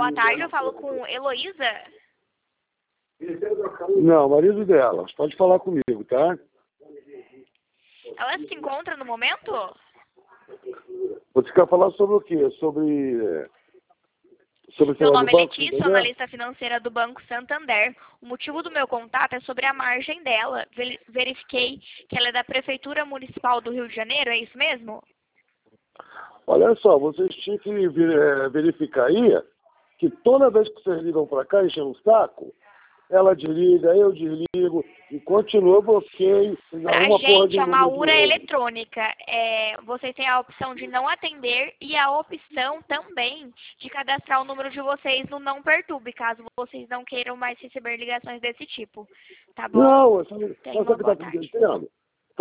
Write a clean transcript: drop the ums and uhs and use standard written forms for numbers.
boa tarde, eu falo com Heloísa. Não, marido dela. Pode falar comigo, tá? Ela se encontra no momento? Você quer falar sobre o quê? Sobre Meu falar do nome é Banco Letícia, Santander? analista financeira do Banco Santander. O motivo do meu contato é sobre a margem dela. Verifiquei que ela é da Prefeitura Municipal do Rio de Janeiro, é isso mesmo? Olha só, vocês tinham que verificar aí que toda vez que vocês ligam para cá enchendo o saco, ela desliga, eu desligo e continua bloqueio. Pra Uma porra gente, de é uma número de URA novo. eletrônica. Vocês têm a opção de não atender e a opção também de cadastrar o número de vocês no Não Perturbe, caso vocês não queiram mais receber ligações desse tipo. Tá bom? Não, Tenha sabe o uma que boa está tarde. acontecendo?